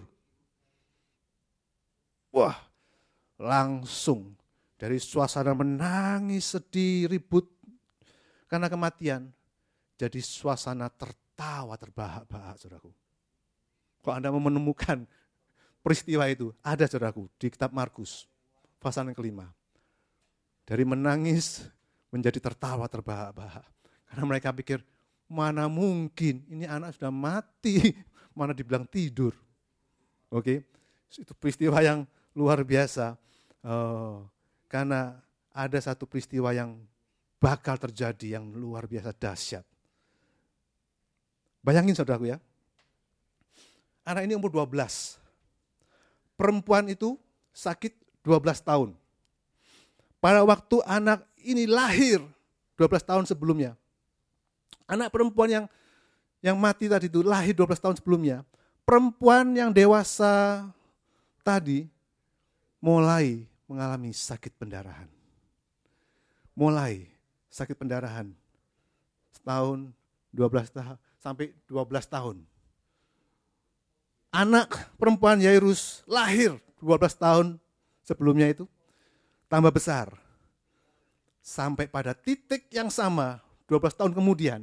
Wah, langsung dari suasana menangis, sedih, ribut karena kematian, jadi suasana tertawa terbahak-bahak, saudaraku. Kalau Anda mau menemukan peristiwa itu, ada, saudaraku, di kitab Markus, pasal yang kelima. Dari menangis menjadi tertawa terbahak-bahak. Karena mereka pikir, mana mungkin ini anak sudah mati, mana dibilang tidur. Oke, itu peristiwa yang luar biasa. Uh, karena ada satu peristiwa yang bakal terjadi yang luar biasa dahsyat. Bayangin saudaraku ya, anak ini umur dua belas. Perempuan itu sakit dua belas tahun. Pada waktu anak ini lahir dua belas tahun sebelumnya, anak perempuan yang yang mati tadi itu lahir dua belas tahun sebelumnya. Perempuan yang dewasa tadi mulai mengalami sakit pendarahan. Mulai sakit pendarahan. Setahun, dua belas tahun, sampai dua belas tahun. Anak perempuan Yairus lahir dua belas tahun sebelumnya itu tambah besar. Sampai pada titik yang sama, dua belas tahun kemudian,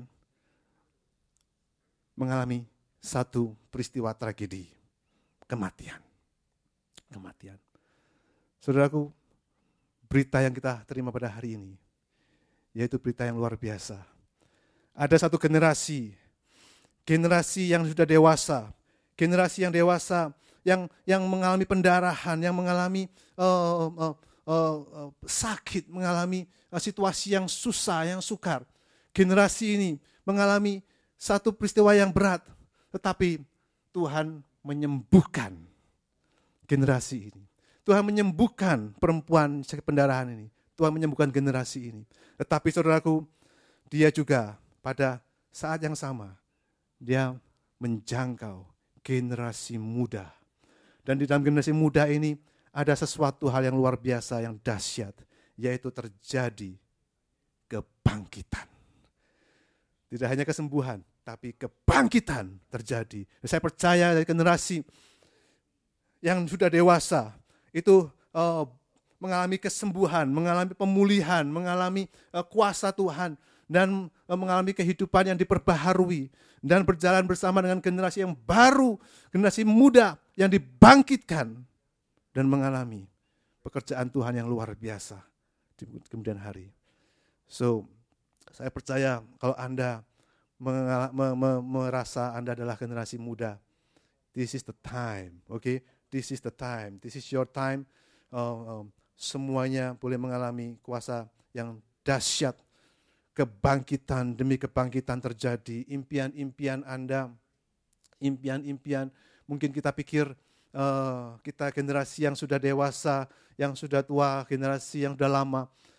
mengalami satu peristiwa tragedi, kematian. Kematian. Saudaraku, berita yang kita terima pada hari ini, yaitu berita yang luar biasa. Ada satu generasi, generasi yang sudah dewasa, generasi yang dewasa, yang yang mengalami pendarahan, yang mengalami uh, uh, uh, uh, sakit, mengalami uh, situasi yang susah, yang sukar. Generasi ini mengalami satu peristiwa yang berat, tetapi Tuhan menyembuhkan generasi ini. Tuhan menyembuhkan perempuan sakit pendarahan ini. Tuhan menyembuhkan generasi ini. Tetapi saudaraku, dia juga pada saat yang sama, dia menjangkau generasi muda. Dan di dalam generasi muda ini ada sesuatu hal yang luar biasa, yang dahsyat, yaitu terjadi kebangkitan. Tidak hanya kesembuhan, tapi kebangkitan terjadi. Saya percaya dari generasi yang sudah dewasa, itu uh, mengalami kesembuhan, mengalami pemulihan, mengalami uh, kuasa Tuhan, dan uh, mengalami kehidupan yang diperbaharui, dan berjalan bersama dengan generasi yang baru, generasi muda yang dibangkitkan, dan mengalami pekerjaan Tuhan yang luar biasa di kemudian hari. So, saya percaya kalau Anda mengala, me, me, merasa Anda adalah generasi muda, this is the time, okay? This is the time, this is your time. Uh, um, semuanya boleh mengalami kuasa yang dahsyat. Kebangkitan demi kebangkitan terjadi. Impian-impian Anda, impian-impian, mungkin kita pikir uh, kita generasi yang sudah dewasa, yang sudah tua, generasi yang sudah lama,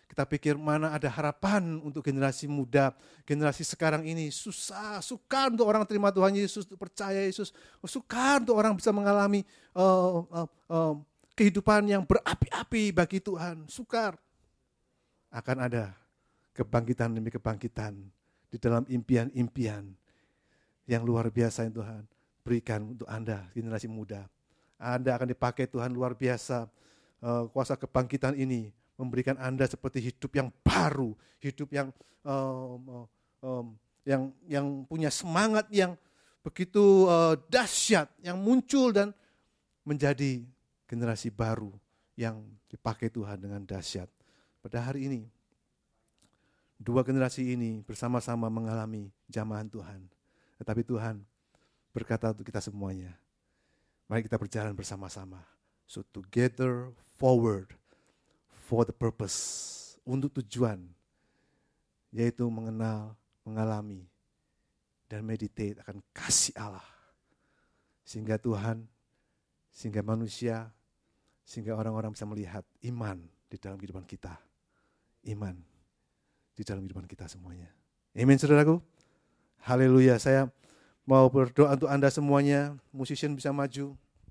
Kita pikir mana ada harapan untuk generasi muda, generasi sekarang ini. Susah, sukar untuk orang terima Tuhan Yesus, untuk percaya Yesus. Sukar untuk orang bisa mengalami uh, uh, uh, kehidupan yang berapi-api bagi Tuhan. Sukar. Akan ada kebangkitan demi kebangkitan di dalam impian-impian yang luar biasa yang Tuhan berikan untuk Anda, generasi muda. Anda akan dipakai Tuhan luar biasa. Uh, kuasa kebangkitan ini memberikan Anda seperti hidup yang baru, hidup yang um, um, yang yang punya semangat yang begitu uh, dahsyat, yang muncul dan menjadi generasi baru yang dipakai Tuhan dengan dahsyat. Pada hari ini, dua generasi ini bersama-sama mengalami jamahan Tuhan. Tetapi Tuhan berkata untuk kita semuanya, mari kita berjalan bersama-sama. So together forward. For the purpose, untuk tujuan, yaitu mengenal, mengalami, dan meditate akan kasih Allah. Sehingga Tuhan, sehingga manusia, sehingga orang-orang bisa melihat iman di dalam kehidupan kita. Iman di dalam kehidupan kita semuanya. Amin saudaraku. Haleluya. Saya mau berdoa untuk Anda semuanya, musician bisa maju.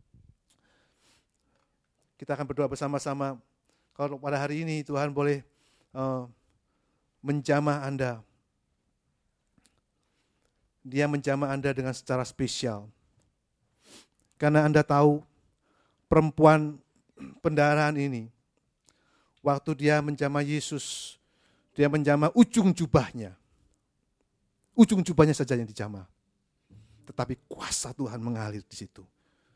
Kita akan berdoa bersama-sama. Kalau pada hari ini Tuhan boleh uh, menjamah Anda. Dia menjamah Anda dengan secara spesial. Karena Anda tahu perempuan pendarahan ini, waktu dia menjamah Yesus, dia menjamah ujung jubahnya. Ujung jubahnya saja yang dijamah. Tetapi kuasa Tuhan mengalir di situ.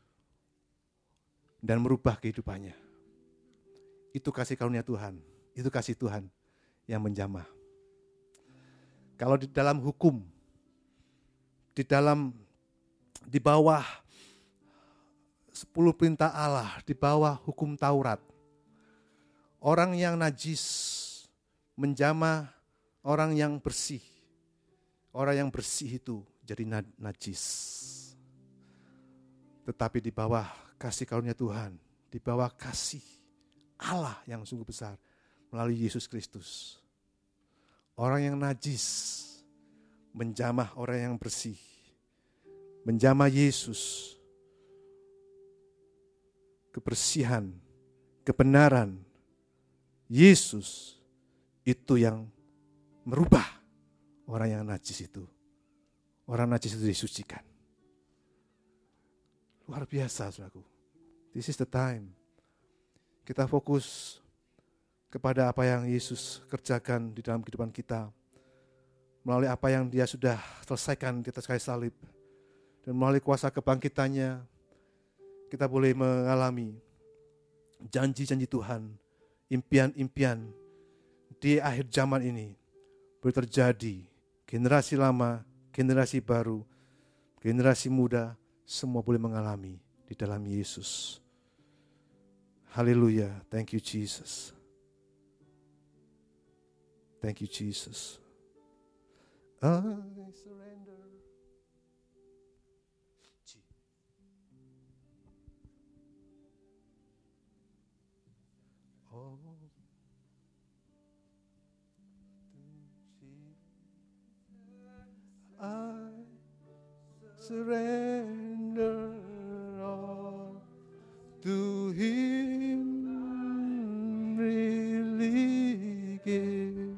Dan merubah kehidupannya. Itu kasih karunia Tuhan, itu kasih Tuhan yang menjamah. Kalau di dalam hukum, di dalam, di bawah sepuluh perintah Allah, di bawah hukum Taurat, orang yang najis menjamah orang yang bersih. Orang yang bersih itu jadi najis. Tetapi di bawah kasih karunia Tuhan, di bawah kasih Allah yang sungguh besar melalui Yesus Kristus. Orang yang najis menjamah orang yang bersih. Menjamah Yesus. Kebersihan, kebenaran Yesus itu yang merubah orang yang najis itu. Orang najis itu disucikan. Luar biasa, saudaraku. This is the time. Kita fokus kepada apa yang Yesus kerjakan di dalam kehidupan kita. Melalui apa yang dia sudah selesaikan di atas kayu salib. Dan melalui kuasa kebangkitannya, kita boleh mengalami janji-janji Tuhan, impian-impian di akhir zaman ini. Boleh terjadi, generasi lama, generasi baru, generasi muda, semua boleh mengalami di dalam Yesus. Haleluya. Thank you Jesus. Thank you Jesus. I surrender. Oh. I surrender all to Him, really give.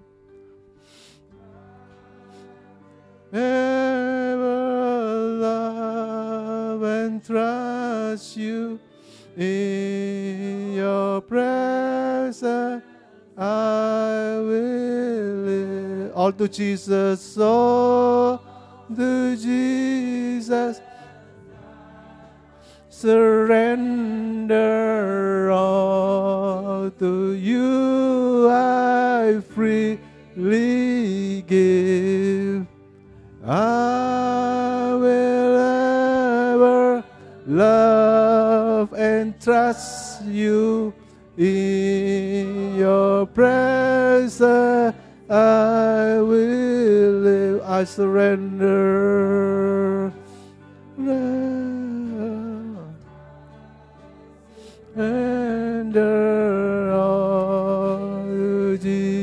Ever love and trust you in your presence. I will live. All to Jesus, all to Jesus. Surrender all to you, I freely give. I will ever love and trust you in your presence. I will live. I surrender. Surrender all to Jesus.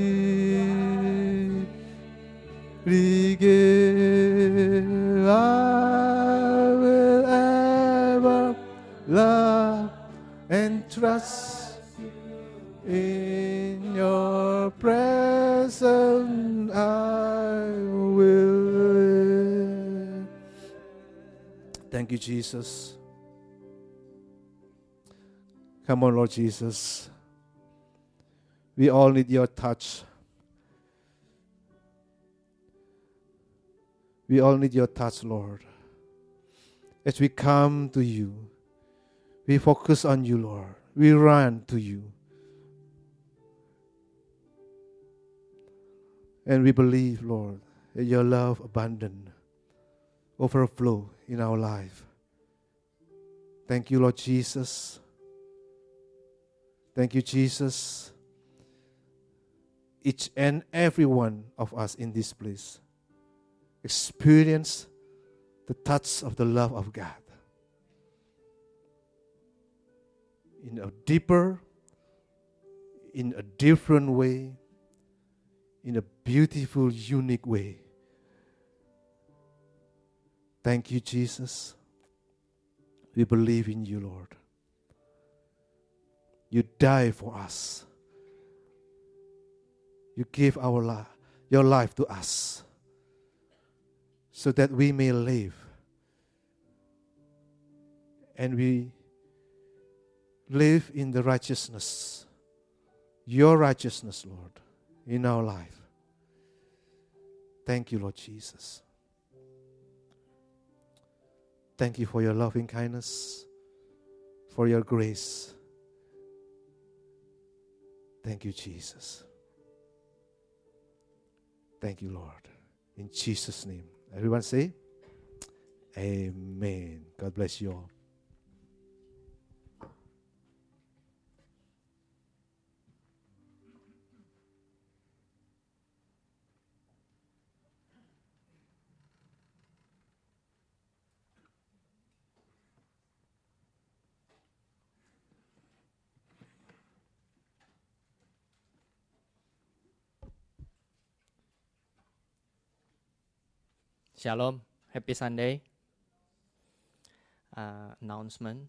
love and trust in your presence I will live. Thank you, Jesus. Come on, Lord Jesus. We all need your touch. We all need your touch, Lord. As we come to you, we focus on you, Lord. We run to you. And we believe, Lord, that your love abundant, overflow in our life. Thank you, Lord Jesus. Thank you, Jesus. Each and every one of us in this place experience the touch of the love of God in a deeper, in a different way, in a beautiful, unique way. Thank you, Jesus. We believe in you, Lord. You died for us. You gave our life, your life to us, so that we may live. And we live in the righteousness, your righteousness, Lord, in our life. Thank you, Lord Jesus. Thank you for your loving kindness, for your grace. Thank you, Jesus. Thank you, Lord. In Jesus' name. Everyone say, Amen. God bless you all. Shalom, happy Sunday. Uh, announcement.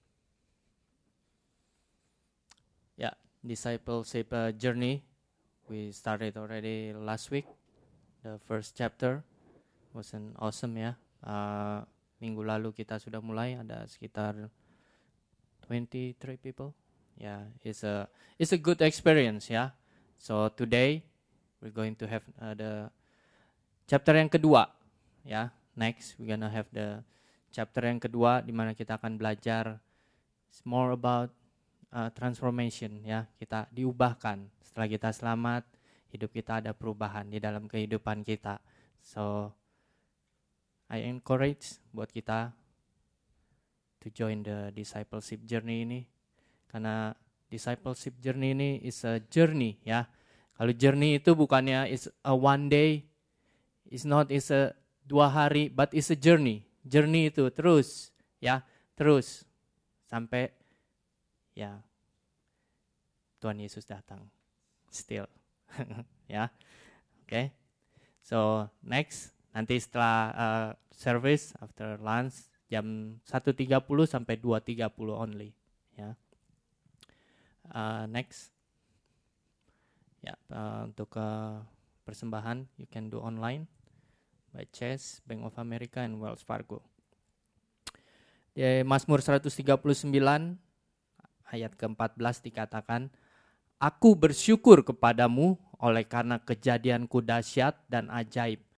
Yeah, discipleship uh, journey. We started already last week. The first chapter was an awesome ya. Uh, minggu lalu kita sudah mulai, ada sekitar twenty-three people. Yeah, it's a it's a good experience ya. So today we're going to have uh, the chapter yang kedua. Ya, next we're gonna have the chapter yang kedua di mana kita akan belajar more about uh, transformation ya. Kita diubahkan setelah kita selamat, hidup kita ada perubahan di dalam kehidupan kita. So I encourage buat kita to join the discipleship journey ini, karena discipleship journey ini is a journey ya. Kalau journey itu bukannya is a one day, it's not is a dua hari, but it's a journey. Journey itu terus, ya, terus sampai ya Tuhan Yesus datang. Still, ya, oke. Okay. So next, nanti setelah uh, service after lunch jam satu tiga puluh sampai dua tiga puluh only, ya. Uh, next, ya uh, untuk uh, persembahan you can do online. By Chase, Bank of America, and Wells Fargo. Di Mazmur seratus tiga puluh sembilan ayat keempat belas dikatakan, Aku bersyukur kepadamu oleh karena kejadianku dahsyat dan ajaib.